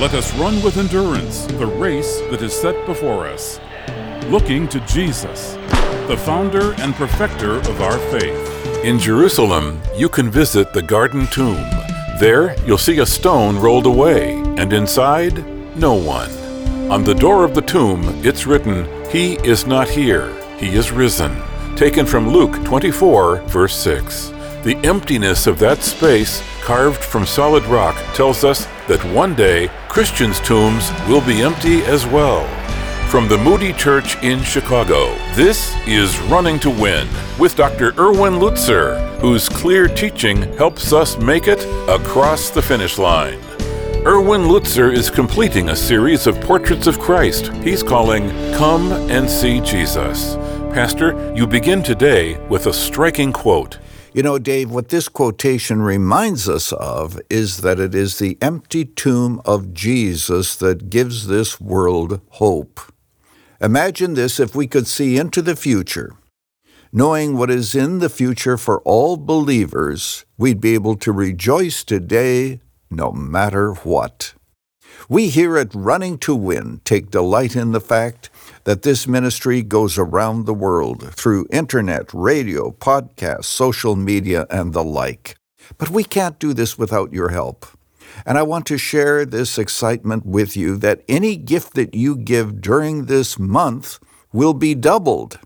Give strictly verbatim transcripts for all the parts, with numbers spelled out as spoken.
Let us run with endurance the race that is set before us, looking to Jesus, the founder and perfecter of our faith. In Jerusalem, you can visit the Garden Tomb. There, you'll see a stone rolled away, and inside, no one. On the door of the tomb, it's written, "He is not here, he is risen," taken from Luke twenty-four, verse six. The emptiness of that space, carved from solid rock, tells us that one day, Christians' tombs will be empty as well. From the Moody Church in Chicago, this is Running to Win with Doctor Erwin Lutzer, whose clear teaching helps us make it across the finish line. Erwin Lutzer is completing a series of portraits of Christ he's calling Come and See Jesus. Pastor, you begin today with a striking quote. You know, Dave, what this quotation reminds us of is that it is the empty tomb of Jesus that gives this world hope. Imagine this if we could see into the future. Knowing what is in the future for all believers, we'd be able to rejoice today no matter what. We here at Running to Win take delight in the fact that this ministry goes around the world through internet, radio, podcasts, social media, and the like. But we can't do this without your help. And I want to share this excitement with you that any gift that you give during this month will be doubled.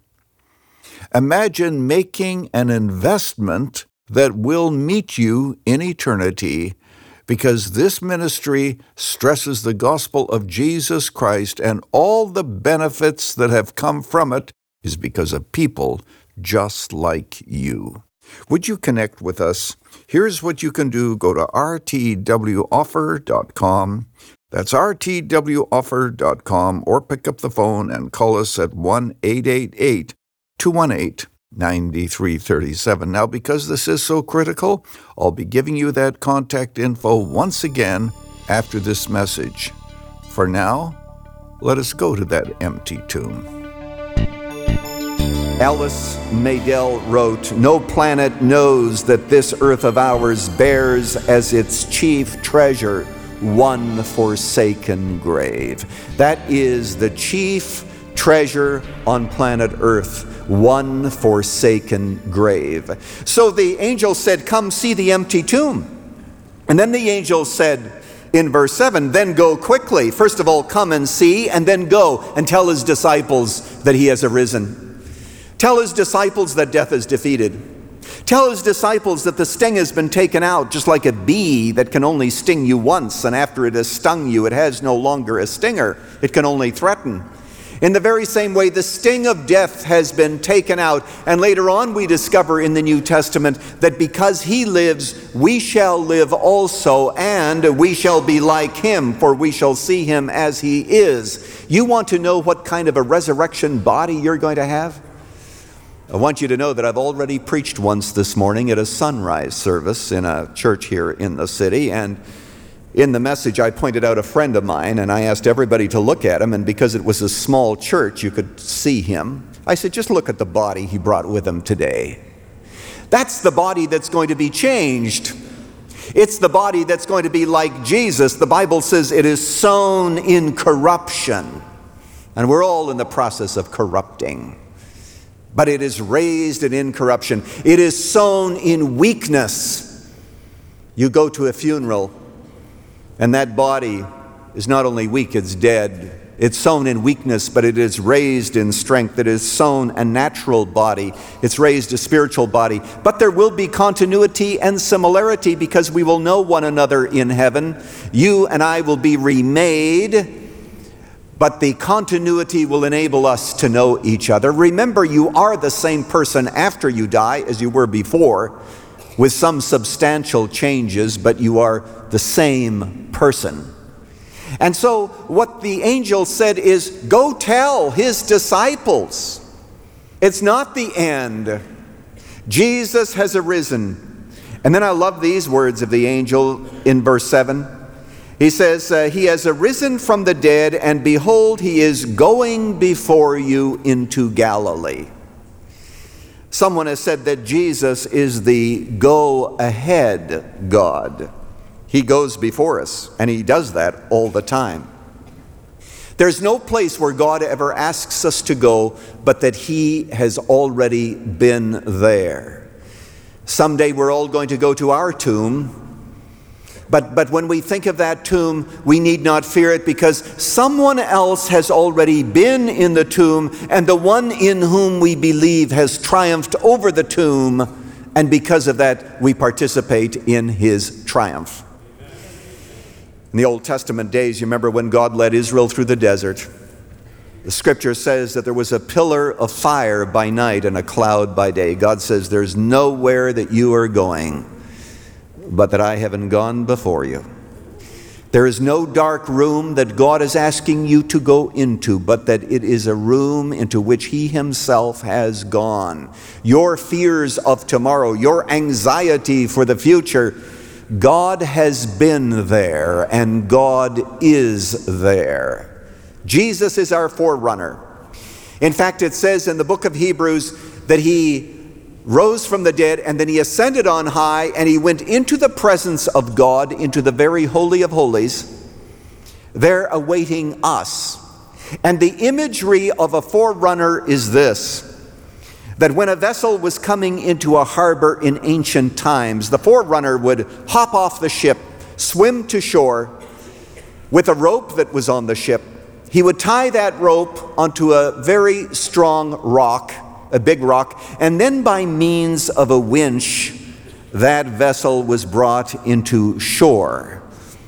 Imagine making an investment that will meet you in eternity, because this ministry stresses the gospel of Jesus Christ, and all the benefits that have come from it is because of people just like you. Would you connect with us? Here's what you can do. Go to r t w offer dot com. That's r t w offer dot com, or pick up the phone and call us at one eight eight eight, two one eight, nine three three seven. Now, because this is so critical, I'll be giving you that contact info once again after this message. For now, let us go to that empty tomb. Alice Madel wrote, "No planet knows that this earth of ours bears as its chief treasure one forsaken grave." That is the chief treasure on planet Earth, one forsaken grave. So the angel said, "Come see the empty tomb." And then the angel said in verse seven, "Then go quickly. First of all, come and see, and then go and tell his disciples that he has arisen. Tell his disciples that death is defeated. Tell his disciples that the sting has been taken out, just like a bee that can only sting you once, and after it has stung you, it has no longer a stinger. It can only threaten. In the very same way, the sting of death has been taken out, and later on we discover in the New Testament that because he lives, we shall live also, and we shall be like him, for we shall see him as he is." You want to know what kind of a resurrection body you're going to have? I want you to know that I've already preached once this morning at a sunrise service in a church here in the city, and in the message I pointed out a friend of mine, and I asked everybody to look at him, and because it was a small church, you could see him. I said, just look at the body he brought with him today. That's the body that's going to be changed. It's the body that's going to be like Jesus. The Bible says it is sown in corruption, and we're all in the process of corrupting. But it is raised in incorruption. It is sown in weakness. You go to a funeral, and that body is not only weak, it's dead. It's sown in weakness, but it is raised in strength. It is sown a natural body. It's raised a spiritual body. But there will be continuity and similarity, because we will know one another in heaven. You and I will be remade, but the continuity will enable us to know each other. Remember, you are the same person after you die as you were before, with some substantial changes, but you are the same person. And so what the angel said is, go tell his disciples. It's not the end. Jesus has arisen. And then I love these words of the angel in verse seven. He says, uh, he has arisen from the dead, and behold, he is going before you into Galilee. Someone has said that Jesus is the go-ahead God. He goes before us, and he does that all the time. There's no place where God ever asks us to go, but that he has already been there. Someday we're all going to go to our tomb, but, but when we think of that tomb, we need not fear it, because someone else has already been in the tomb, and the one in whom we believe has triumphed over the tomb, and because of that, we participate in his triumph. In the Old Testament days, you remember when God led Israel through the desert, the scripture says that there was a pillar of fire by night and a cloud by day. God says, there's nowhere that you are going, but that I haven't gone before you. There is no dark room that God is asking you to go into, but that it is a room into which he himself has gone. Your fears of tomorrow, your anxiety for the future, God has been there, and God is there. Jesus is our forerunner. In fact, it says in the book of Hebrews that he rose from the dead, and then he ascended on high, and he went into the presence of God, into the very holy of holies, there awaiting us. And the imagery of a forerunner is this: that when a vessel was coming into a harbor in ancient times, the forerunner would hop off the ship, swim to shore with a rope that was on the ship. He would tie that rope onto a very strong rock, a big rock, and then by means of a winch, that vessel was brought into shore.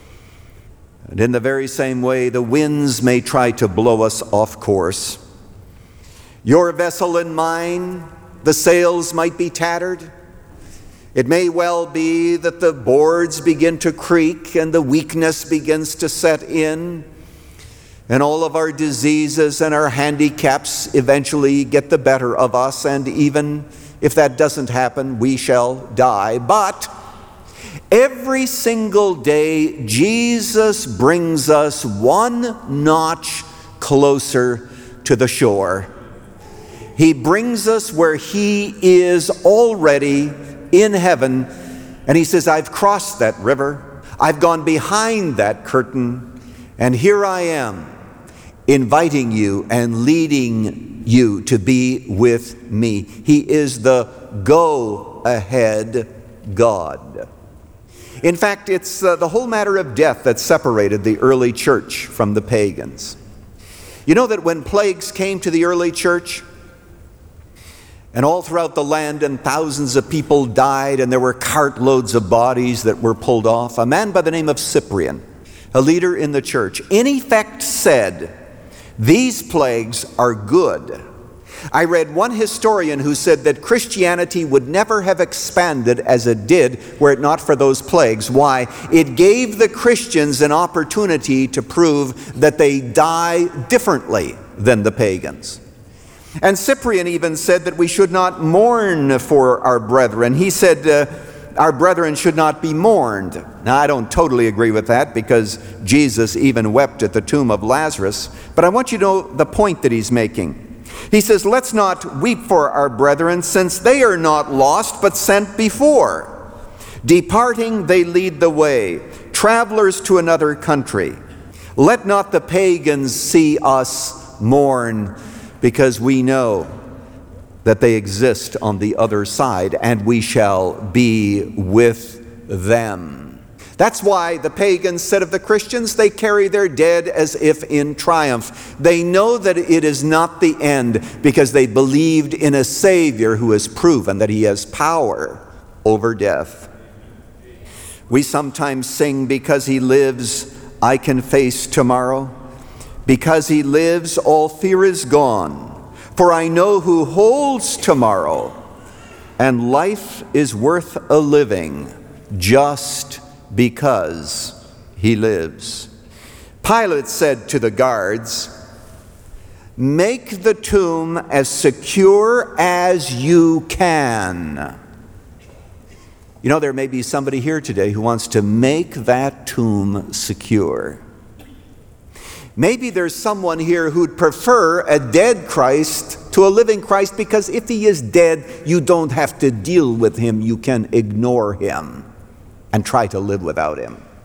And in the very same way, the winds may try to blow us off course. Your vessel and mine, the sails might be tattered. It may well be that the boards begin to creak and the weakness begins to set in, and all of our diseases and our handicaps eventually get the better of us, and even if that doesn't happen, we shall die. But every single day, Jesus brings us one notch closer to the shore. He brings us where he is already in heaven, and he says, I've crossed that river, I've gone behind that curtain, and here I am, inviting you and leading you to be with me. He is the go-ahead God. In fact, it's uh, the whole matter of death that separated the early church from the pagans. You know that when plagues came to the early church, and all throughout the land, and thousands of people died, and there were cartloads of bodies that were pulled off, a man by the name of Cyprian, a leader in the church, in effect said, these plagues are good. I read one historian who said that Christianity would never have expanded as it did were it not for those plagues. Why? It gave the Christians an opportunity to prove that they die differently than the pagans. And Cyprian even said that we should not mourn for our brethren. He said uh, our brethren should not be mourned. Now, I don't totally agree with that, because Jesus even wept at the tomb of Lazarus. But I want you to know the point that he's making. He says, let's not weep for our brethren, since they are not lost, but sent before. Departing, they lead the way, travelers to another country. Let not the pagans see us mourn, because we know that they exist on the other side, and we shall be with them. That's why the pagans said of the Christians, they carry their dead as if in triumph. They know that it is not the end, because they believed in a Savior who has proven that he has power over death. We sometimes sing, because he lives, I can face tomorrow. Because he lives, all fear is gone. For I know who holds tomorrow, and life is worth a living just because he lives. Pilate said to the guards, make the tomb as secure as you can. You know, there may be somebody here today who wants to make that tomb secure. Maybe there's someone here who'd prefer a dead Christ to a living Christ, because if he is dead, you don't have to deal with him. You can ignore him and try to live without him.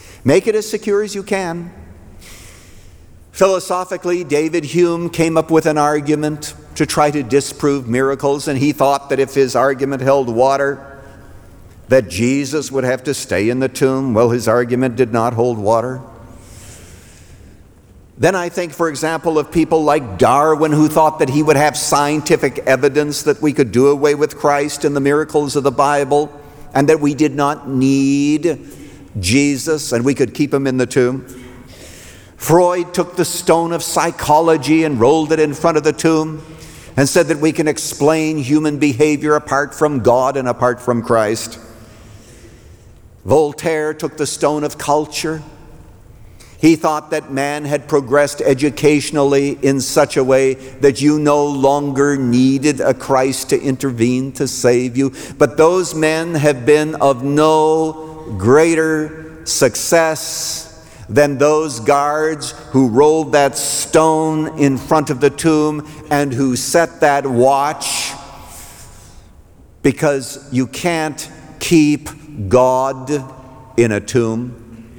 Make it as secure as you can. Philosophically, David Hume came up with an argument to try to disprove miracles, and he thought that if his argument held water, that Jesus would have to stay in the tomb. Well, his argument did not hold water. Then I think, for example, of people like Darwin, who thought that he would have scientific evidence that we could do away with Christ and the miracles of the Bible, and that we did not need Jesus and we could keep him in the tomb. Freud took the stone of psychology and rolled it in front of the tomb and said that we can explain human behavior apart from God and apart from Christ. Voltaire took the stone of culture. He thought that man had progressed educationally in such a way that you no longer needed a Christ to intervene to save you. But those men have been of no greater success than those guards who rolled that stone in front of the tomb and who set that watch, because you can't keep God in a tomb.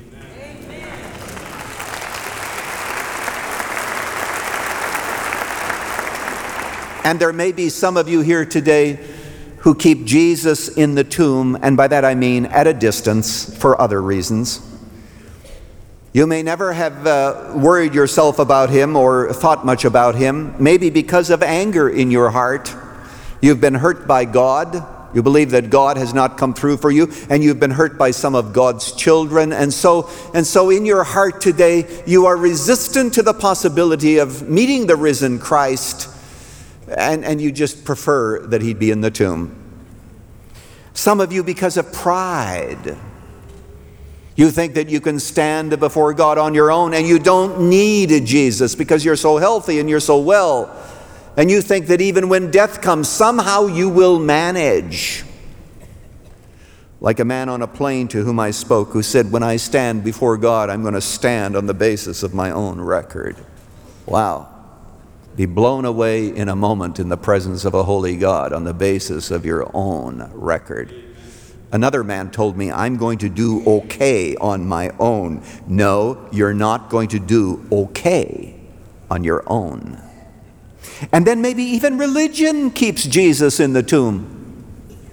And there may be some of you here today who keep Jesus in the tomb, and by that I mean at a distance for other reasons. You may never have uh, worried yourself about him or thought much about him, maybe because of anger in your heart. You've been hurt by God. You believe that God has not come through for you, and you've been hurt by some of God's children. And so, and so in your heart today, you are resistant to the possibility of meeting the risen Christ, and, and you just prefer that he'd be in the tomb. Some of you, because of pride, you think that you can stand before God on your own and you don't need Jesus because you're so healthy and you're so well. And you think that even when death comes, somehow you will manage. Like a man on a plane to whom I spoke who said, when I stand before God, I'm going to stand on the basis of my own record. Wow. Be blown away in a moment in the presence of a holy God on the basis of your own record. Another man told me, I'm going to do okay on my own. No, you're not going to do okay on your own. And then maybe even religion keeps Jesus in the tomb.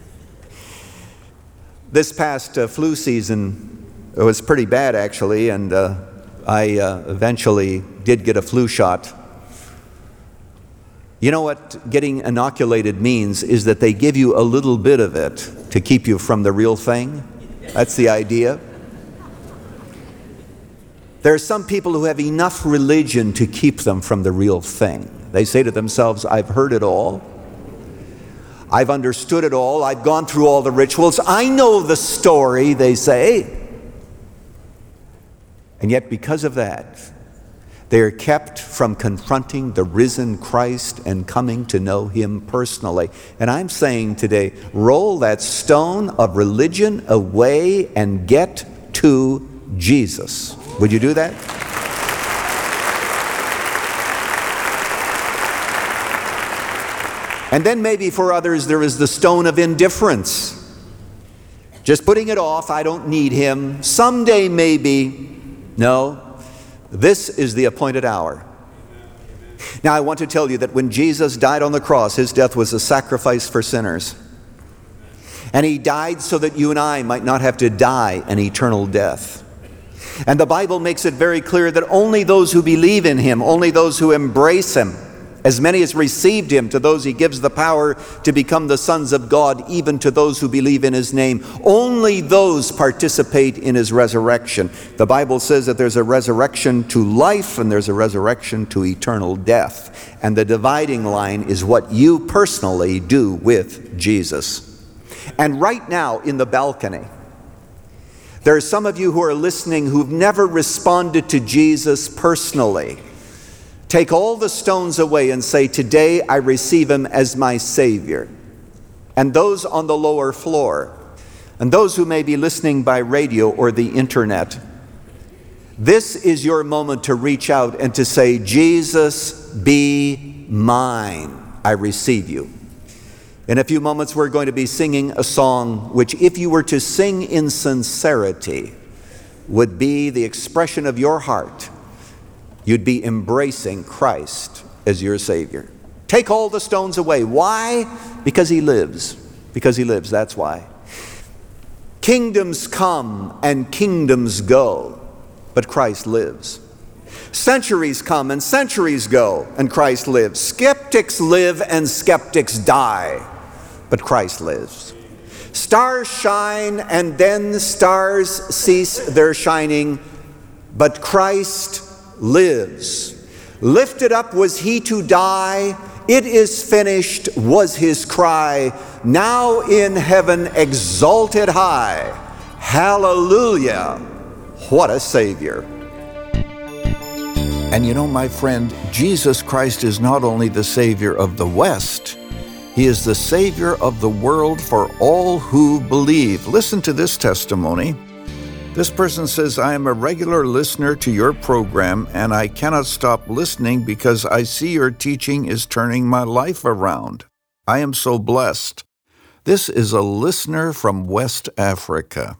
This past uh, flu season, it was pretty bad actually, and uh, I uh, eventually did get a flu shot. You know what getting inoculated means is that they give you a little bit of it to keep you from the real thing. That's the idea. There are some people who have enough religion to keep them from the real thing. They say to themselves, I've heard it all. I've understood it all. I've gone through all the rituals. I know the story, they say. And yet because of that, they are kept from confronting the risen Christ and coming to know him personally. And I'm saying today, roll that stone of religion away and get to Jesus. Would you do that? And then maybe for others there is the stone of indifference. Just putting it off, I don't need him. Someday maybe. No. This is the appointed hour. Now I want to tell you that when Jesus died on the cross, his death was a sacrifice for sinners. And he died so that you and I might not have to die an eternal death. And the Bible makes it very clear that only those who believe in him, only those who embrace him, as many as received him, to those he gives the power to become the sons of God, even to those who believe in his name. Only those participate in his resurrection. The Bible says that there's a resurrection to life and there's a resurrection to eternal death. And the dividing line is what you personally do with Jesus. And right now in the balcony, there are some of you who are listening who've never responded to Jesus personally. Take all the stones away and say, today I receive him as my Savior. And those on the lower floor, and those who may be listening by radio or the internet, this is your moment to reach out and to say, Jesus, be mine. I receive you. In a few moments we're going to be singing a song which, if you were to sing in sincerity, would be the expression of your heart, you'd be embracing Christ as your Savior. Take all the stones away. Why? Because He lives. Because He lives, that's why. Kingdoms come and kingdoms go, but Christ lives. Centuries come and centuries go, and Christ lives. Skeptics live and skeptics die, but Christ lives. Stars shine and then stars cease their shining, but Christ lives. Lifted up was He to die. It is finished was His cry. Now in heaven exalted high. Hallelujah. What a Savior. And you know, my friend, Jesus Christ is not only the Savior of the West, He is the Savior of the world for all who believe. Listen to this testimony. This person says, I am a regular listener to your program, and I cannot stop listening because I see your teaching is turning my life around. I am so blessed. This is a listener from West Africa.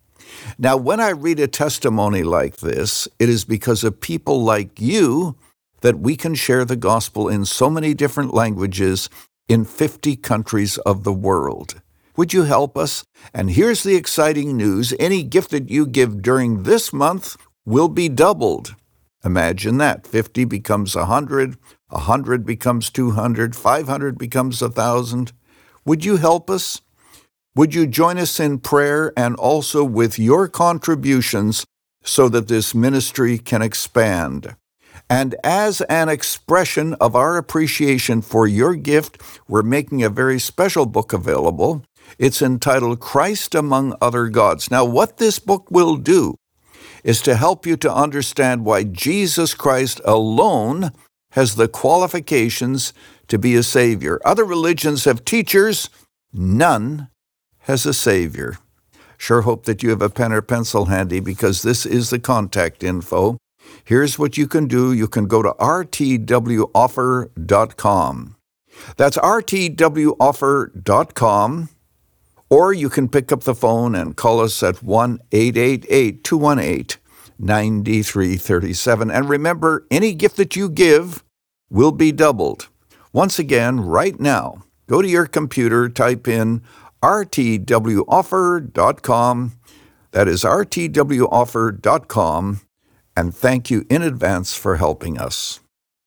Now, when I read a testimony like this, it is because of people like you that we can share the gospel in so many different languages in fifty countries of the world. Would you help us? And here's the exciting news. Any gift that you give during this month will be doubled. Imagine that. fifty becomes one hundred, one hundred becomes two hundred, five hundred becomes one thousand. Would you help us? Would you join us in prayer and also with your contributions so that this ministry can expand? And as an expression of our appreciation for your gift, we're making a very special book available. It's entitled Christ Among Other Gods. Now, what this book will do is to help you to understand why Jesus Christ alone has the qualifications to be a Savior. Other religions have teachers, none has a Savior. Sure hope that you have a pen or pencil handy because this is the contact info. Here's what you can do. You can go to r t w offer dot com. That's r t w offer dot com. Or you can pick up the phone and call us at one eight eight eight, two one eight, nine three three seven. And remember, any gift that you give will be doubled. Once again, right now, go to your computer, type in r t w offer dot com. That is r t w offer dot com. And thank you in advance for helping us.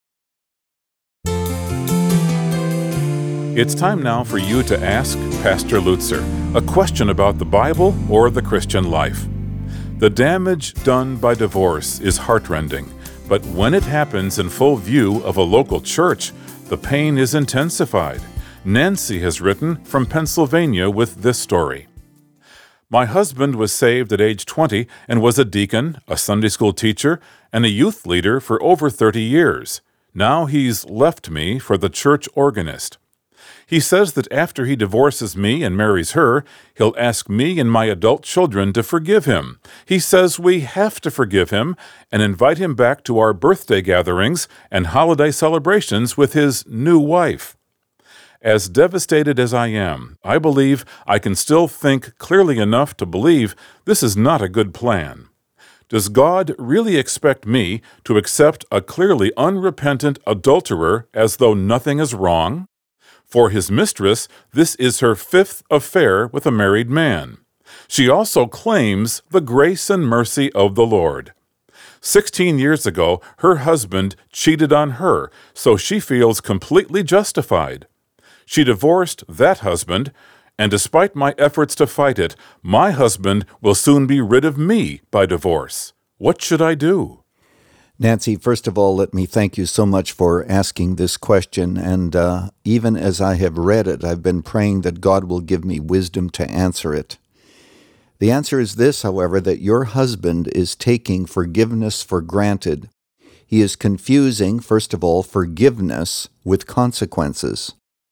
It's time now for you to ask Pastor Lutzer a question about the Bible or the Christian life. The damage done by divorce is heartrending, but when it happens in full view of a local church, the pain is intensified. Nancy has written from Pennsylvania with this story. My husband was saved at age twenty and was a deacon, a Sunday school teacher, and a youth leader for over thirty years. Now he's left me for the church organist. He says that after he divorces me and marries her, he'll ask me and my adult children to forgive him. He says we have to forgive him and invite him back to our birthday gatherings and holiday celebrations with his new wife. As devastated as I am, I believe I can still think clearly enough to believe this is not a good plan. Does God really expect me to accept a clearly unrepentant adulterer as though nothing is wrong? For his mistress, this is her fifth affair with a married man. She also claims the grace and mercy of the Lord. Sixteen years ago, her husband cheated on her, so she feels completely justified. She divorced that husband, and despite my efforts to fight it, my husband will soon be rid of me by divorce. What should I do? Nancy, first of all, let me thank you so much for asking this question. And uh, even as I have read it, I've been praying that God will give me wisdom to answer it. The answer is this, however, that your husband is taking forgiveness for granted. He is confusing, first of all, forgiveness with consequences.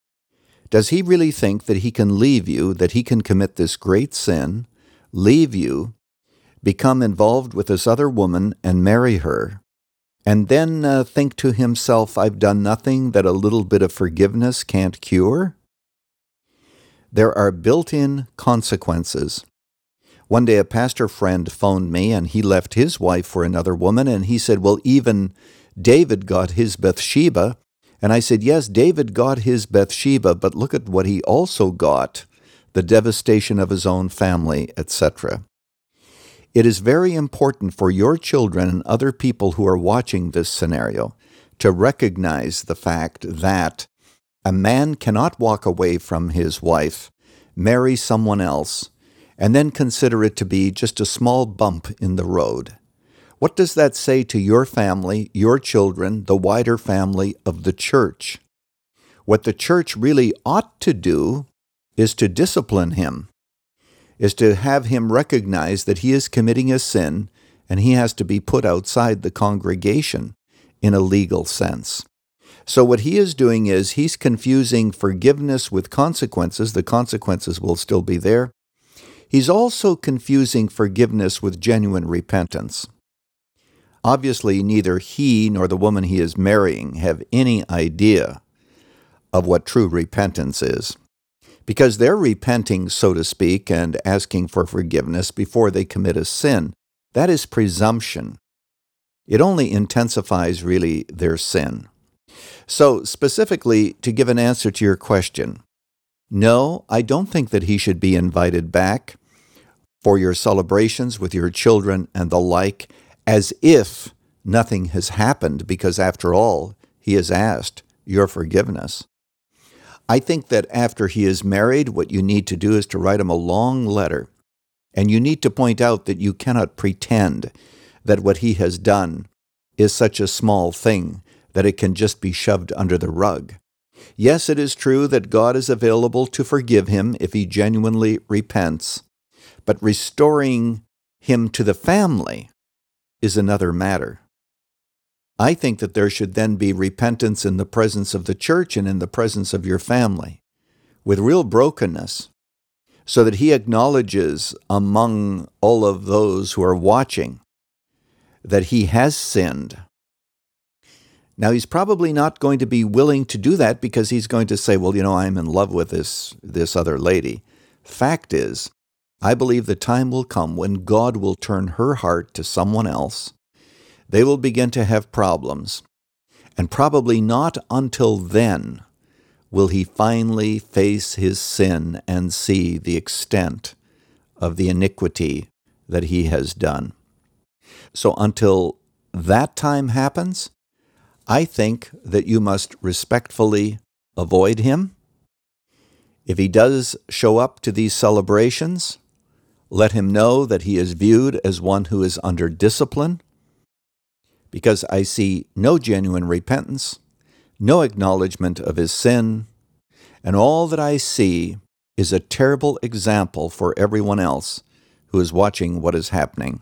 Does he really think that he can leave you, that he can commit this great sin, leave you, become involved with this other woman and marry her, and then uh, think to himself, I've done nothing that a little bit of forgiveness can't cure? There are built-in consequences. One day a pastor friend phoned me, and he left his wife for another woman, and he said, well, even David got his Bathsheba. And I said, yes, David got his Bathsheba, but look at what he also got, the devastation of his own family, et cetera. It is very important for your children and other people who are watching this scenario to recognize the fact that a man cannot walk away from his wife, marry someone else, and then consider it to be just a small bump in the road. What does that say to your family, your children, the wider family of the church? What the church really ought to do is to discipline him, is to have him recognize that he is committing a sin and he has to be put outside the congregation in a legal sense. So what he is doing is he's confusing forgiveness with consequences. The consequences will still be there. He's also confusing forgiveness with genuine repentance. Obviously, neither he nor the woman he is marrying have any idea of what true repentance is, because they're repenting, so to speak, and asking for forgiveness before they commit a sin. That is presumption. It only intensifies, really, their sin. So, specifically, to give an answer to your question, no, I don't think that he should be invited back for your celebrations with your children and the like, as if nothing has happened, because after all, he has asked your forgiveness. I think that after he is married, what you need to do is to write him a long letter, and you need to point out that you cannot pretend that what he has done is such a small thing that it can just be shoved under the rug. Yes, it is true that God is available to forgive him if he genuinely repents, but restoring him to the family is another matter. I think that there should then be repentance in the presence of the church and in the presence of your family, with real brokenness, so that he acknowledges among all of those who are watching that he has sinned. Now, he's probably not going to be willing to do that because he's going to say, well, you know, I'm in love with this, this other lady. Fact is, I believe the time will come when God will turn her heart to someone else. They will begin to have problems, and probably not until then will he finally face his sin and see the extent of the iniquity that he has done. So until that time happens, I think that you must respectfully avoid him. If he does show up to these celebrations, let him know that he is viewed as one who is under discipline, because I see no genuine repentance, no acknowledgement of his sin, and all that I see is a terrible example for everyone else who is watching what is happening.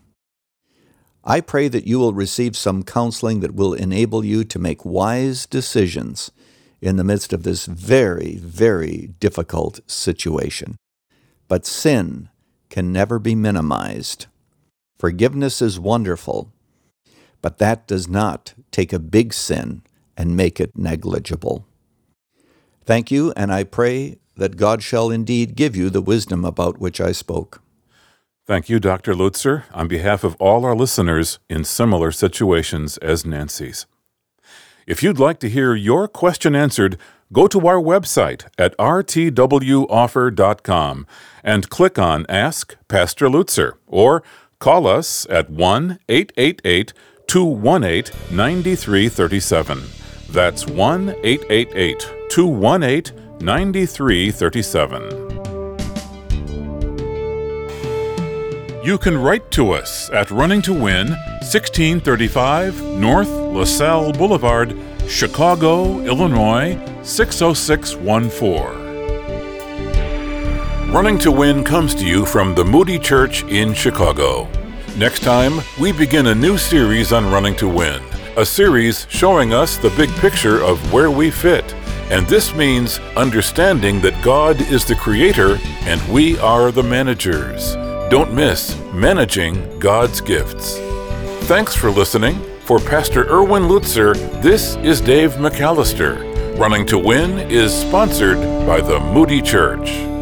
I pray that you will receive some counseling that will enable you to make wise decisions in the midst of this very, very difficult situation. But sin can never be minimized. Forgiveness is wonderful, but that does not take a big sin and make it negligible. Thank you, and I pray that God shall indeed give you the wisdom about which I spoke. Thank you, Doctor Lutzer, on behalf of all our listeners in similar situations as Nancy's. If you'd like to hear your question answered, go to our website at r t w offer dot com and click on Ask Pastor Lutzer, or call us at one eight eight eight, two one eight, nine three three seven. That's one eight eight eight, two one eight, nine three three seven. You can write to us at Running to Win, sixteen thirty-five North LaSalle Boulevard, Chicago, Illinois, six oh six one four. Running to Win comes to you from the Moody Church in Chicago. Next time, we begin a new series on Running to Win, a series showing us the big picture of where we fit. And this means understanding that God is the creator and we are the managers. Don't miss Managing God's Gifts. Thanks for listening. For Pastor Erwin Lutzer, this is Dave McAllister. Running to Win is sponsored by the Moody Church.